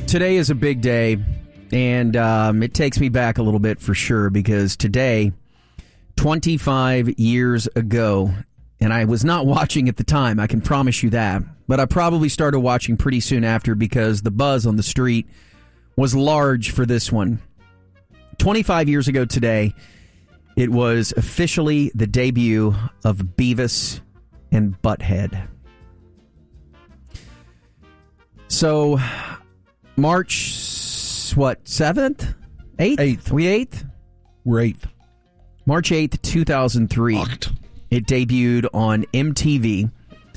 Today is a big day, and it takes me back a little bit for sure, because today, 25 years ago, and I was not watching at the time, I can promise you that, but I probably started watching pretty soon after because the buzz on the street was large for this one. 25 years ago today, it was officially the debut of Beavis and Butthead. So, March, 7th? 8th? 8th. We 8th? We're 8th. March 8th, 2003. It debuted on MTV.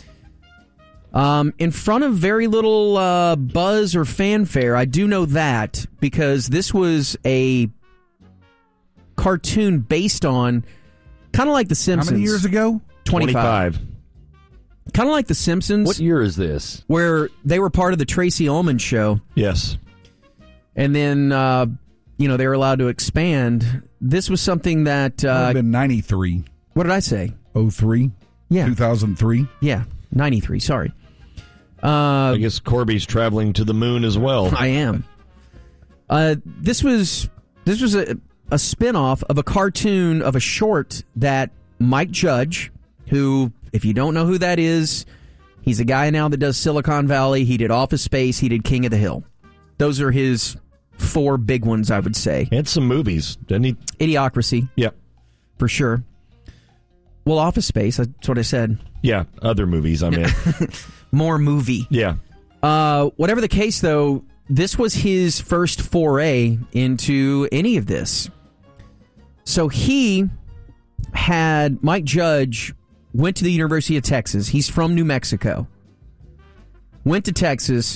In front of very little buzz or fanfare. I do know that because this was a cartoon based on kind of like The Simpsons. How many years ago? 25. Kind of like The Simpsons. What year is this? Where they were part of the Tracy Ullman show. Yes. And then, they were allowed to expand. This was something that... It would have been 93. What did I say? 03? Yeah. 2003? Yeah, 93, sorry. I guess Corby's traveling to the moon as well. I am. This was a spin-off of a cartoon of a short that Mike Judge, who, if you don't know who that is, he's a guy now that does Silicon Valley. He did Office Space. He did King of the Hill. Those are his 4 big ones, I would say. And some movies, didn't he? Idiocracy. Yep. For sure. Well, Office Space, that's what I said. Yeah, other movies, I mean. More movie. Yeah. Whatever the case, though, this was his first foray into any of this. So Mike Judge went to the University of Texas. He's from New Mexico. Went to Texas,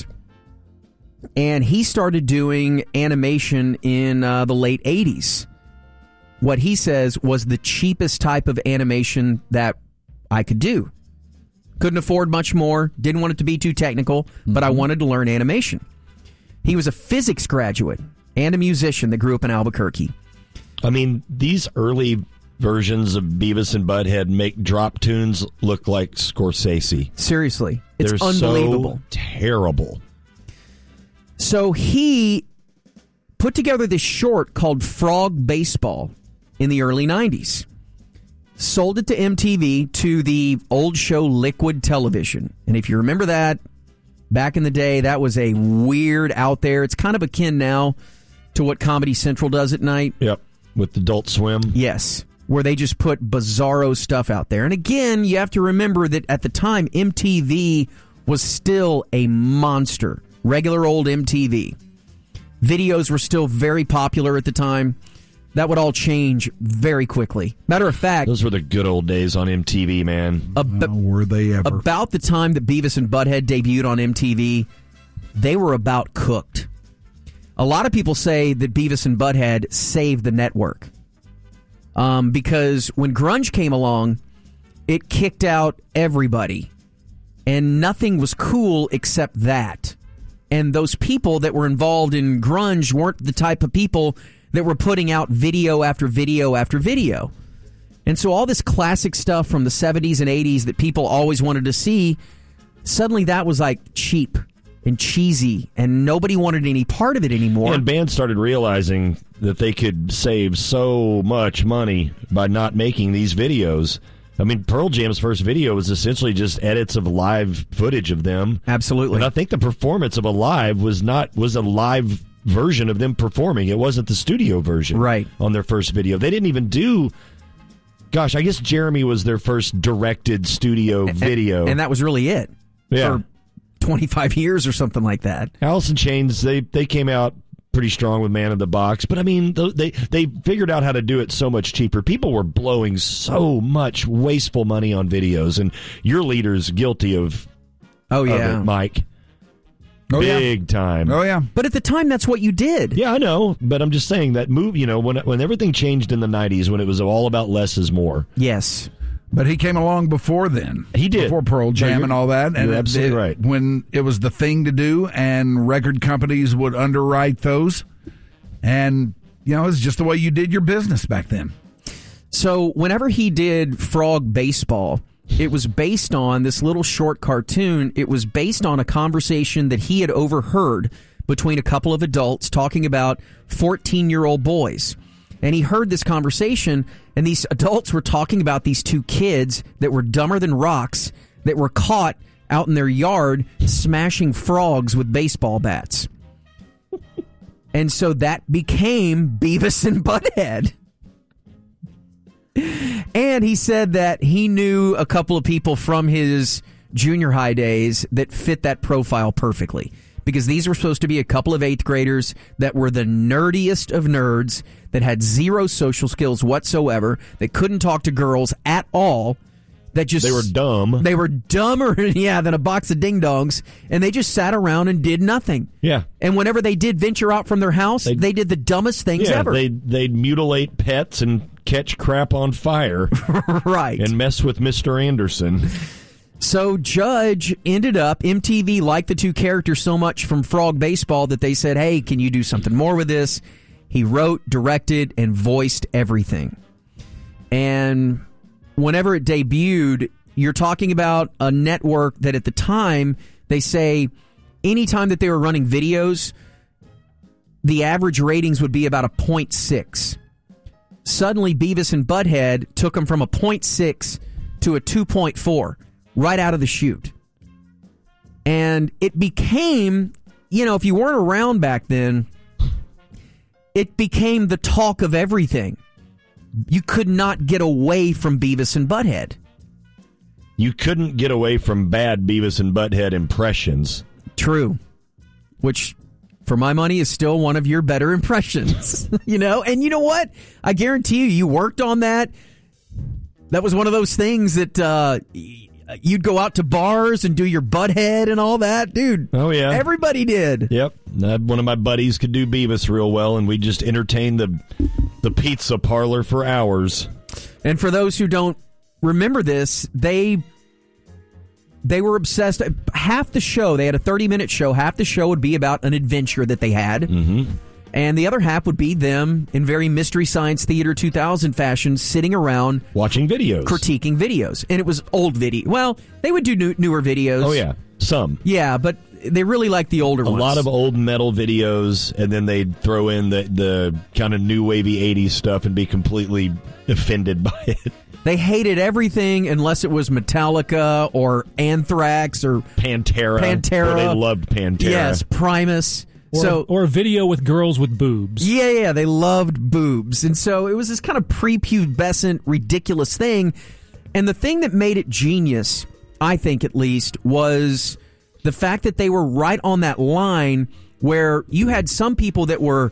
and he started doing animation in the late 80s. What he says was the cheapest type of animation that I could do. Couldn't afford much more, didn't want it to be too technical, but I wanted to learn animation. He was a physics graduate and a musician that grew up in Albuquerque. I mean, these early versions of Beavis and Butthead make drop tunes look like Scorsese. Seriously, it's They're unbelievable. So terrible. So he put together this short called Frog Baseball in the early 90s. Sold it to MTV, to the old show Liquid Television. And if you remember that, back in the day, that was a weird out there. It's kind of akin now to what Comedy Central does at night. Yep, with Adult Swim. Yes, where they just put bizarro stuff out there. And again, you have to remember that at the time, MTV was still a monster. Regular old MTV. Videos were still very popular at the time. That would all change very quickly. Matter of fact... Those were the good old days on MTV, man. Were they ever? About the time that Beavis and Butthead debuted on MTV, they were about cooked. A lot of people say that Beavis and Butthead saved the network. Because when grunge came along, it kicked out everybody. And nothing was cool except that. And those people that were involved in grunge weren't the type of people that were putting out video after video after video. And so all this classic stuff from the 70s and 80s that people always wanted to see, suddenly that was like cheap and cheesy, and nobody wanted any part of it anymore. And bands started realizing that they could save so much money by not making these videos. I mean, Pearl Jam's first video was essentially just edits of live footage of them. Absolutely. And I think the performance of Alive was a live version of them performing. It wasn't the studio version. Right. On their first video. They didn't even do... Gosh, I guess Jeremy was their first directed studio video. And that was really it. Yeah. For 25 years or something like that. Alice in Chains, they came out pretty strong with Man in the Box. But, I mean, they figured out how to do it so much cheaper. People were blowing so much wasteful money on videos. And your leader's guilty of it, Mike. Oh, Big time. Oh, yeah. But at the time, that's what you did. Yeah, I know. But I'm just saying that move, when everything changed in the 90s, when it was all about less is more. Yes. But he came along before then. He did. Before Pearl Jam and all that. And you're absolutely right. When it was the thing to do and record companies would underwrite those. And, it's just the way you did your business back then. So whenever he did Frog Baseball, it was based on this little short cartoon. It was based on a conversation that he had overheard between a couple of adults talking about 14-year-old boys. And he heard this conversation, and these adults were talking about these two kids that were dumber than rocks that were caught out in their yard smashing frogs with baseball bats. And so that became Beavis and Butthead. And he said that he knew a couple of people from his junior high days that fit that profile perfectly. Because these were supposed to be a couple of 8th graders that were the nerdiest of nerds, that had zero social skills whatsoever, that couldn't talk to girls at all, that just... They were dumb. They were dumber, than a box of ding-dongs, and they just sat around and did nothing. Yeah. And whenever they did venture out from their house, they did the dumbest things ever. They'd mutilate pets and catch crap on fire. Right. And mess with Mr. Anderson. So Judge ended up, MTV liked the two characters so much from Frog Baseball that they said, hey, can you do something more with this? He wrote, directed, and voiced everything. And whenever it debuted, you're talking about a network that at the time, they say anytime that they were running videos, the average ratings would be about a 0.6. Suddenly, Beavis and Butthead took them from a 0.6 to a 2.4 right out of the chute. And it became, if you weren't around back then, it became the talk of everything. You could not get away from Beavis and Butthead. You couldn't get away from bad Beavis and Butthead impressions. True. Which, for my money, is still one of your better impressions. And you know what? I guarantee you worked on that. That was one of those things that you'd go out to bars and do your Butthead and all that. Dude, oh yeah, everybody did. Yep. One of my buddies could do Beavis real well, and we just entertained the pizza parlor for hours. And for those who don't remember this, they were obsessed. Half the show, they had a 30-minute show. Half the show would be about an adventure that they had. Mm-hmm. And the other half would be them in very Mystery Science Theater 2000 fashion, sitting around watching videos, critiquing videos. And it was old video. Well, they would do newer videos. Oh, yeah. Some. Yeah, but they really liked the older ones. A lot of old metal videos, and then they'd throw in the kind of new wavy 80s stuff and be completely offended by it. They hated everything unless it was Metallica or Anthrax or Pantera. Or they loved Pantera. Yes, Primus. Or a video with girls with boobs. Yeah, they loved boobs. And so it was this kind of prepubescent, ridiculous thing. And the thing that made it genius, I think at least, was the fact that they were right on that line where you had some people that were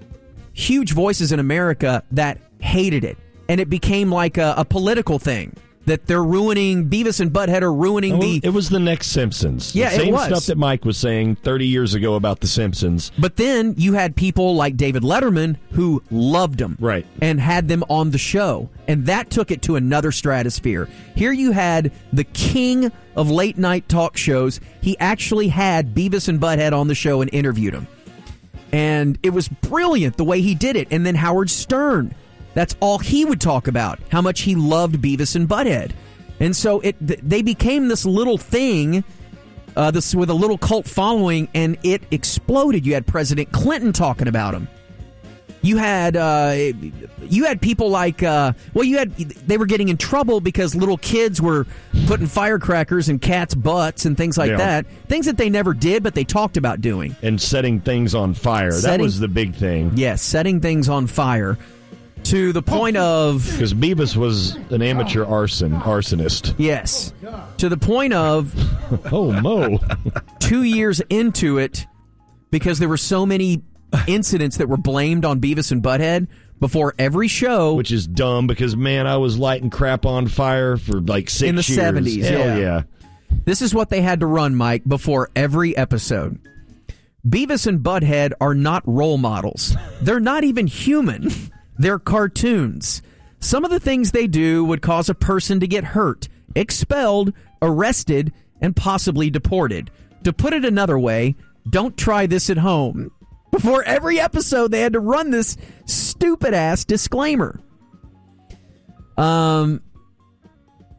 huge voices in America that hated it. And it became like a political thing. That they're ruining, Beavis and Butthead are ruining It was the next Simpsons. Yeah, the same it was. stuff that Mike was saying 30 years ago about the Simpsons. But then you had people like David Letterman who loved them. Right. And had them on the show. And that took it to another stratosphere. Here you had the king of late night talk shows. He actually had Beavis and Butthead on the show and interviewed him. And it was brilliant the way he did it. And then Howard Stern. That's all he would talk about, how much he loved Beavis and Butthead. And so they became this little thing, this with a little cult following, and it exploded. You had President Clinton talking about him. You had people like, they were getting in trouble because little kids were putting firecrackers in cats' butts and things like that. Things that they never did, but they talked about doing. And setting things on fire. That was the big thing. Yes, setting things on fire. To the point of... Because Beavis was an amateur arsonist. Yes. To the point of... Oh, Mo. 2 years into it, because there were so many incidents that were blamed on Beavis and Butthead, before every show... Which is dumb, because, man, I was lighting crap on fire for like 6 years. In the 70s, Hell yeah. This is what they had to run, Mike, before every episode. Beavis and Butthead are not role models. They're not even human. They're cartoons. Some of the things they do would cause a person to get hurt, expelled, arrested, and possibly deported. To put it another way, don't try this at home. Before every episode, they had to run this stupid-ass disclaimer.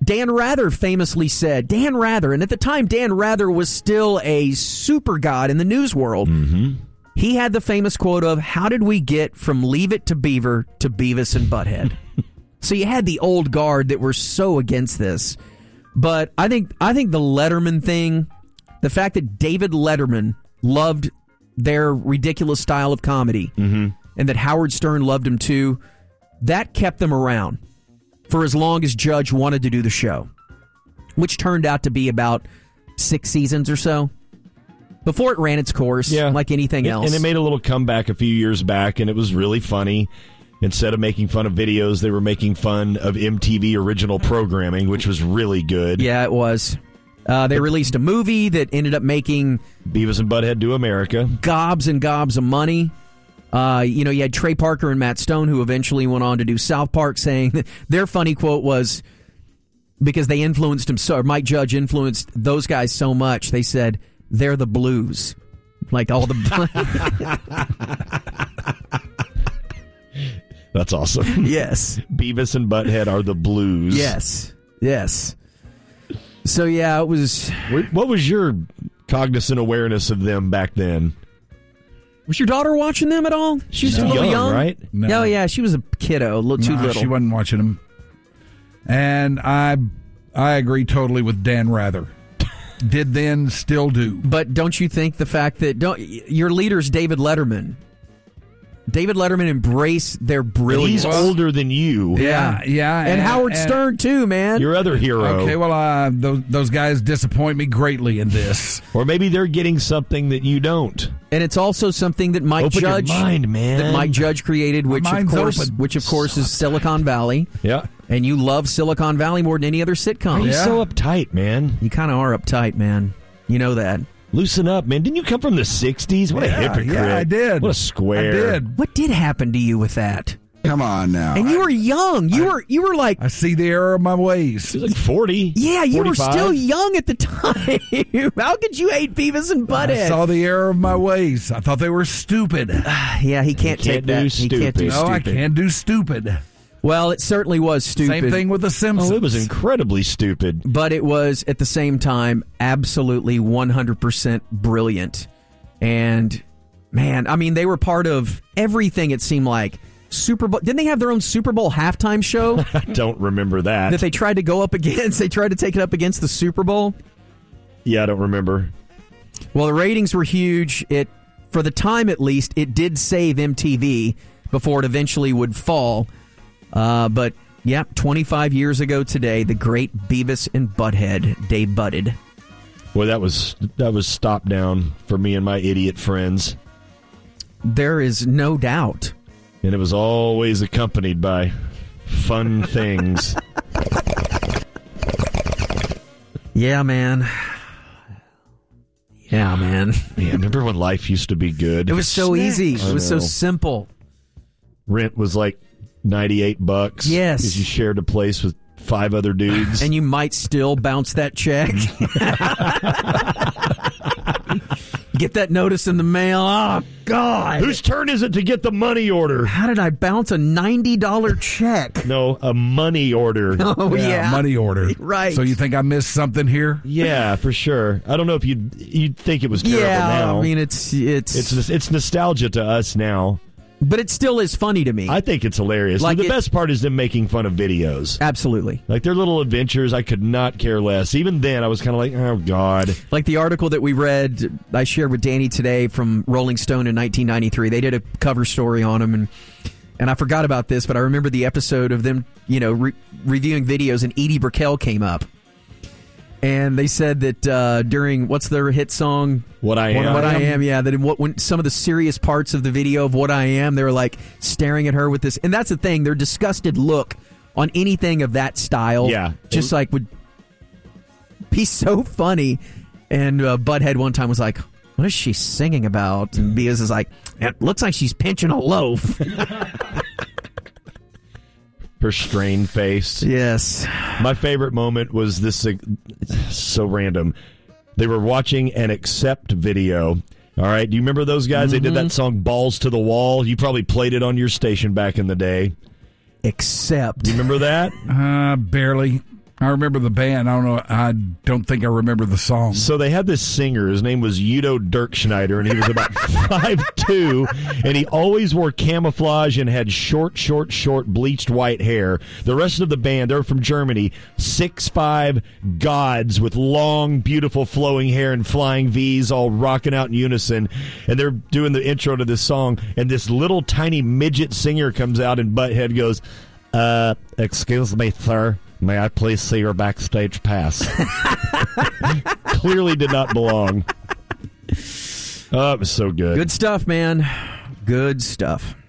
Dan Rather famously said, Dan Rather, and at the time Dan Rather was still a super god in the news world. Mm-hmm. He had the famous quote of, how did we get from Leave It to Beaver to Beavis and Butthead? So you had the old guard that were so against this. But I think the Letterman thing, the fact that David Letterman loved their ridiculous style of comedy, and that Howard Stern loved him too, that kept them around for as long as Judge wanted to do the show, which turned out to be about 6 seasons or so. Before it ran its course, like anything else. And it made a little comeback a few years back, and it was really funny. Instead of making fun of videos, they were making fun of MTV original programming, which was really good. Yeah, it was. They released a movie that ended up making Beavis and Butthead Do America. Gobs and gobs of money. You had Trey Parker and Matt Stone, who eventually went on to do South Park, saying that their funny quote was, because they influenced him so, or Mike Judge influenced those guys so much, they said, they're the blues. Like all the... That's awesome. Yes. Beavis and Butthead are the blues. Yes. So, yeah, it was... What was your cognizant awareness of them back then? Was your daughter watching them at all? She was a little young, right? No. Oh, yeah, she was a kiddo, a little too little. She wasn't watching them. And I agree totally with Dan Rather. Did then, still do. But don't you think the fact that... your leader's David Letterman. David Letterman embraced their brilliance. He's older than you. Yeah. And Howard Stern, too, man. Your other hero. Okay, well, those guys disappoint me greatly in this. Or maybe they're getting something that you don't. And it's also something that Mike Open Judge... your mind, man. That Mike Judge created, which of course is Silicon Valley. Yeah. And you love Silicon Valley more than any other sitcom. Why are you so uptight, man? You kind of are uptight, man. You know that. Loosen up, man. Didn't you come from the 60s? What a hypocrite. Yeah, I did. What a square. I did. What did happen to you with that? Come on now. And you were young. You were like... I see the error of my ways. He was like 40. Yeah, you 45. were still young at the time. How could you hate Beavis and Butthead? I saw the error of my ways. I thought they were stupid. Yeah, he can't take that. He can't do No, stupid. I can't do stupid. Well, it certainly was stupid. Same thing with The Simpsons. Oh, it was incredibly stupid. But it was, at the same time, absolutely 100% brilliant. And, man, I mean, they were part of everything, it seemed like. Super Bowl. Didn't they have their own Super Bowl halftime show? I don't remember that. That they tried to go up against? They tried to take it up against the Super Bowl? Yeah, I don't remember. Well, the ratings were huge. For the time, at least, it did save MTV before it eventually would fall. But, yeah, 25 years ago today, the great Beavis and Butthead debuted. Boy, that was stop down for me and my idiot friends. There is no doubt. And it was always accompanied by fun things. Yeah, man. Yeah, man. Yeah, remember when life used to be good? It was so easy. It was so simple. Rent was like $98. Yes. Because you shared a place with 5 other dudes. And you might still bounce that check. Get that notice in the mail. Oh, God. Whose turn is it to get the money order? How did I bounce a $90 check? No, a money order. Oh, yeah. Money order. Right. So you think I missed something here? Yeah, for sure. I don't know if you'd think it was terrible now. I mean, it's nostalgia to us now. But it still is funny to me. I think it's hilarious. Like the best part is them making fun of videos. Absolutely. Like their little adventures, I could not care less. Even then, I was kind of like, oh, God. Like the article that we read, I shared with Danny today from Rolling Stone in 1993. They did a cover story on them, and I forgot about this, but I remember the episode of them, reviewing videos, and Edie Brickell came up. And they said that during, what's their hit song? What I Am. What I Am, yeah. That when some of the serious parts of the video of What I Am, they were like staring at her with this. And that's the thing, their disgusted look on anything of that style. Yeah. Just like would be so funny. And Butthead one time was like, what is she singing about? And Beavis is like, it looks like she's pinching a loaf. Her strained face. Yes. My favorite moment was this, so random. They were watching an Accept video. All right, do you remember those guys? They did that song Balls to the Wall. You probably played it on your station back in the day. Accept. Do you remember that? Barely. I remember the band. I don't think I remember the song. So they had this singer. His name was Udo Dirkschneider, and he was about 5'2", and he always wore camouflage and had short, bleached white hair. The rest of the band, they're from Germany, 6'5" gods with long, beautiful flowing hair and flying V's, all rocking out in unison, and they're doing the intro to this song, and this little tiny midget singer comes out, and Butthead goes, excuse me, sir. May I please see your backstage pass? Clearly did not belong. Oh, it was so good. Good stuff, man. Good stuff.